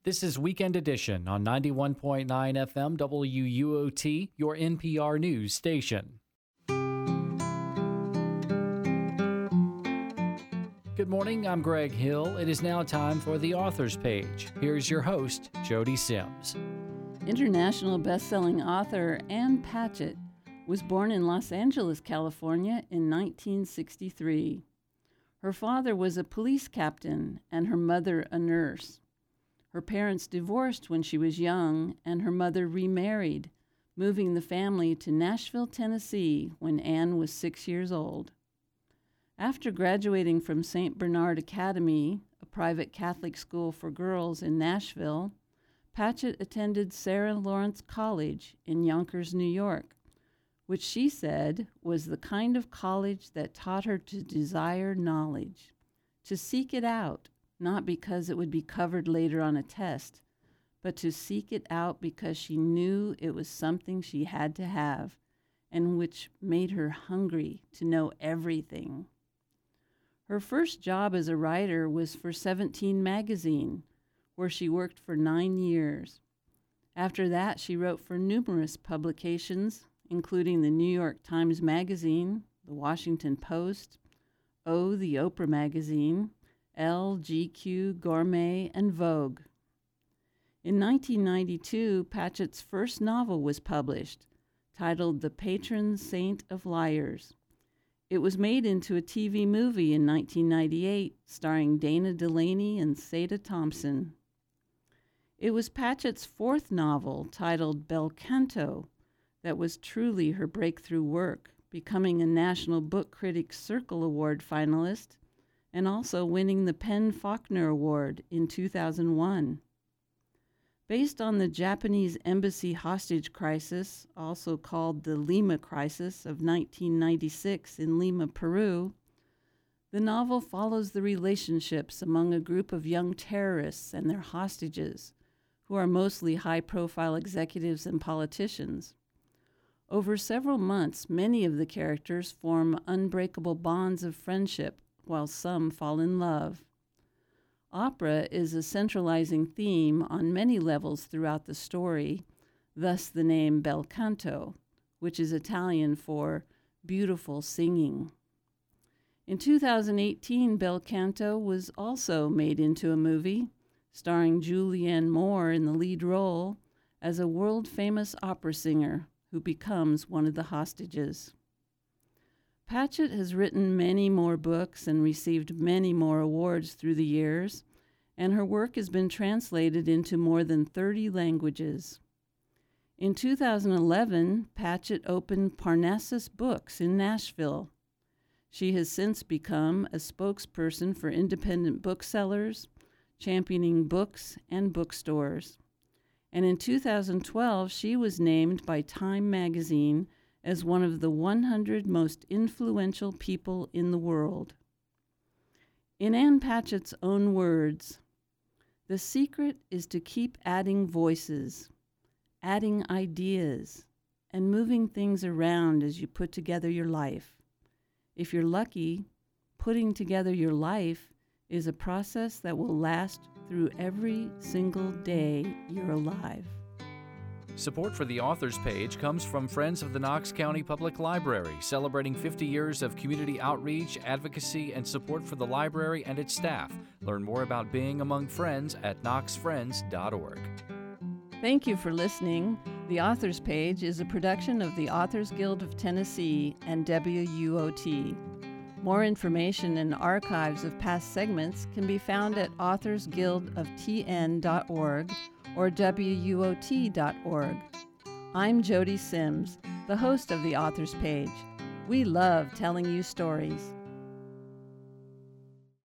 This is Weekend Edition on 91.9 FM WUOT, your NPR news station. Good morning, I'm Greg Hill. It is now time for the Authors Page. Here's your host, Jody Sims. International best-selling author Ann Patchett was born in Los Angeles, California in 1963. Her father was a police captain and her mother a nurse. Her parents divorced when she was young, and her mother remarried, moving the family to Nashville, Tennessee, when Ann was 6 years old. After graduating from St. Bernard Academy, a private Catholic school for girls in Nashville, Patchett attended Sarah Lawrence College in Yonkers, New York, which she said was the kind of college that taught her to desire knowledge, to seek it out, not because it would be covered later on a test, but to seek it out because she knew it was something she had to have, and which made her hungry to know everything. Her first job as a writer was for 17 magazine, where she worked for 9 years. After that, she wrote for numerous publications, including the New York Times Magazine, the Washington Post, the Oprah Magazine, Elle, GQ, Gourmet, and Vogue. In 1992, Patchett's first novel was published, titled The Patron Saint of Liars. It was made into a TV movie in 1998, starring Dana Delaney and Seda Thompson. It was Patchett's fourth novel, titled Bel Canto, that was truly her breakthrough work, becoming a National Book Critics Circle Award finalist and also winning the PEN/Faulkner Award in 2001. Based on the Japanese embassy hostage crisis, also called the Lima Crisis of 1996 in Lima, Peru, the novel follows the relationships among a group of young terrorists and their hostages, who are mostly high-profile executives and politicians. Over several months, many of the characters form unbreakable bonds of friendship, while some fall in love. Opera is a centralizing theme on many levels throughout the story, thus the name Bel Canto, which is Italian for beautiful singing. In 2018, Bel Canto was also made into a movie, starring Julianne Moore in the lead role as a world-famous opera singer who becomes one of the hostages. Patchett has written many more books and received many more awards through the years, and her work has been translated into more than 30 languages. In 2011, Patchett opened Parnassus Books in Nashville. She has since become a spokesperson for independent booksellers, championing books and bookstores. And in 2012, she was named by Time magazine as one of the 100 most influential people in the world. In Ann Patchett's own words, "The secret is to keep adding voices, adding ideas, and moving things around as you put together your life. If you're lucky, putting together your life is a process that will last through every single day you're alive." Support for the Authors Page comes from Friends of the Knox County Public Library, celebrating 50 years of community outreach, advocacy, and support for the library and its staff. Learn more about being among friends at knoxfriends.org. Thank you for listening. The Authors Page is a production of the Authors Guild of Tennessee and WUOT. More information and archives of past segments can be found at authorsguildoftn.org or WUOT.org. I'm Jody Sims, the host of the Authors Page. We love telling you stories.